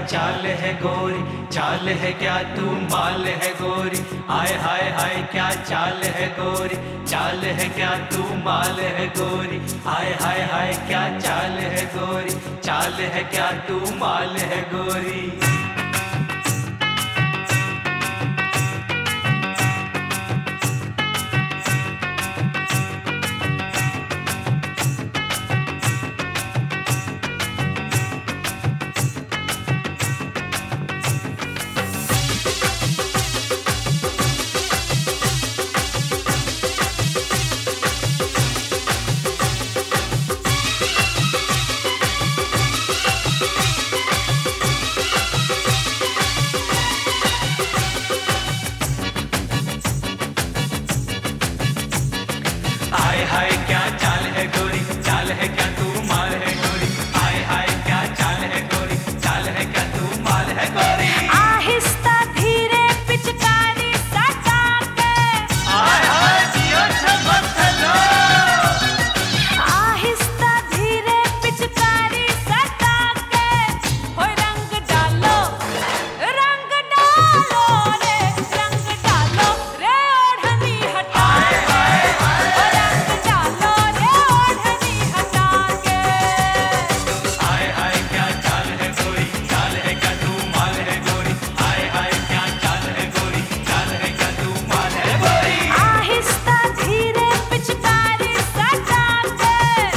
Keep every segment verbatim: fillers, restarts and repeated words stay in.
चाल है गोरी, चाल है क्या तू माल है गोरी, हाय हाय हाय क्या चाल है गोरी, चाल है क्या तू माल है गोरी, हाय हाय हाय क्या चाल है गोरी, चाल है क्या तू माल है गोरी। हाय हाय क्या चाल है गोरी, चाल है क्या तू माल है गोरी, हाय हाय क्या चाल है गोरी, चाल है क्या तू माल है गोरी। आहिस्ता धीरे पिचकारी सटा के, हाय हाय जियो छमक चलो, आहिस्ता धीरे पिचकारी सटा के, हो रंग डालो रंग डालो रे, रंग डालो रे ओढ़नी हटा के, हो रंग डालो रे ओढ़नी हटा के। हाय हाय क्या चाल है गोरी, चाल है क्या तू माल है गोरी, हाय हाय क्या चाल है गोरी, चाल है क्या तू माल है गोरी। आहिस्ता धीरे पिचकारी सटा के,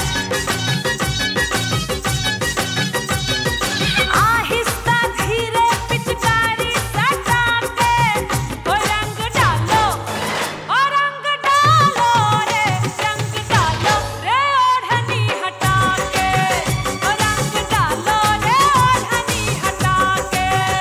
आहिस्ता धीरे पिचकारी सटा के, ओ रंग डालो ओ रंग डालो रे, रंग डालो रे ओढ़नी हटा के, ओ रंग डालो रे ओढ़नी हटा के।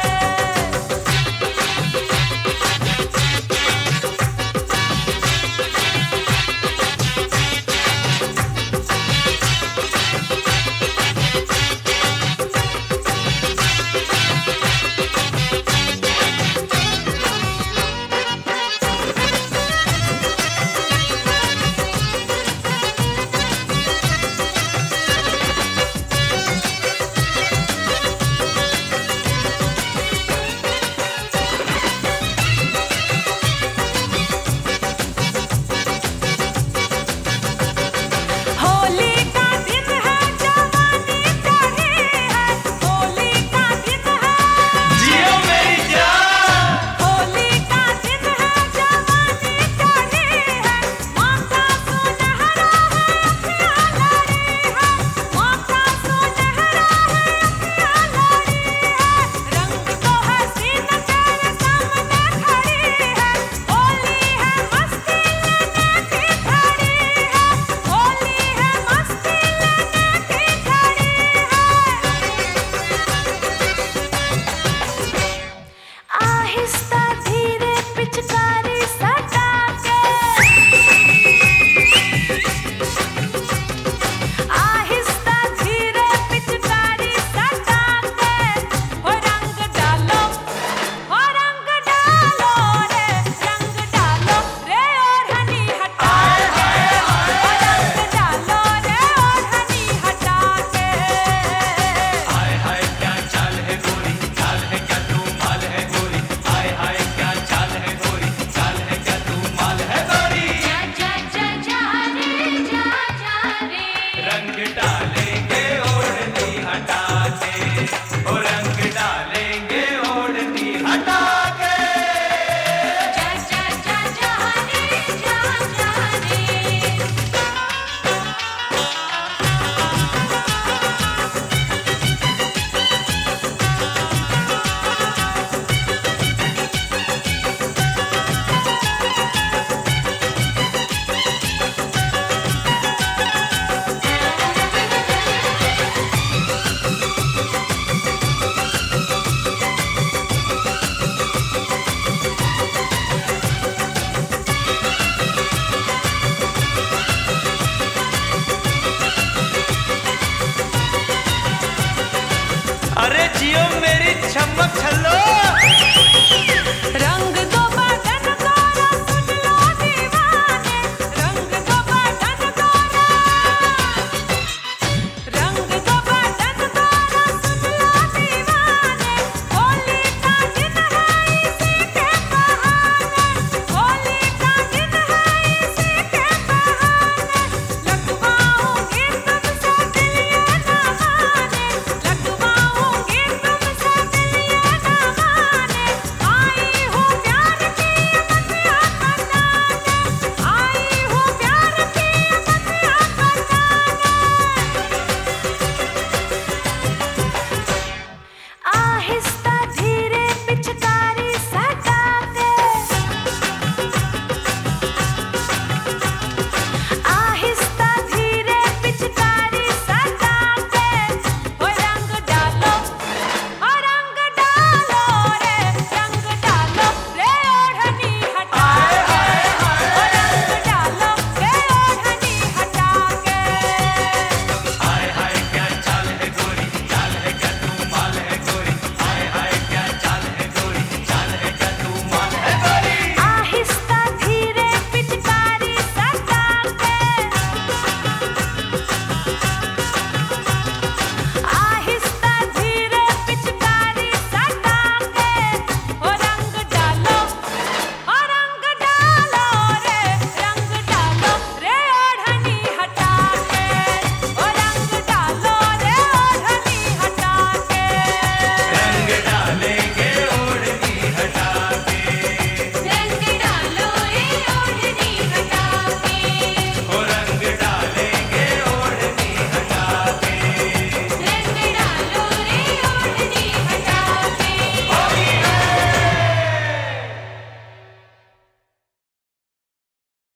होली का दिन है जवानी चढ़ी है, होली का दिन है, जियो मेरी जान, होली का दिन है जवानी चढ़ी है, मौका सुनहरा है अखियाँ लड़ी है, मौका सुनहरा है अखियाँ लड़ी है, रंग तो हसीन तेरे सामने खड़ी है, होली है मस्ती लेने की घड़ी है, होली है मस्ती लेने की घड़ी है। आहिस्ता धीरे पिचकारी सटा के, आहिस्ता धीरे पिचकारी सटा के, हो रंग डालो हो रंग डालो रे, रंग डालो रे ओढ़नी हटा के, हो रंग डालो रे ओढ़नी हटा के। हाय हाय क्या चाल है गोरी, चाल है क्या तू माल है गोरी, हाय हाय क्या चाल है गोरी, चाल है क्या तू माल है गोरी। जा जा जा जा रे जा जा रे, रंग डालेंगे ओढ़नी हटा के, ओ रंग डालेंगे ओढ़नी हटा के। जा जा जा जा रे जा जा रे। अरे जियो मेरी छमक छल्लो।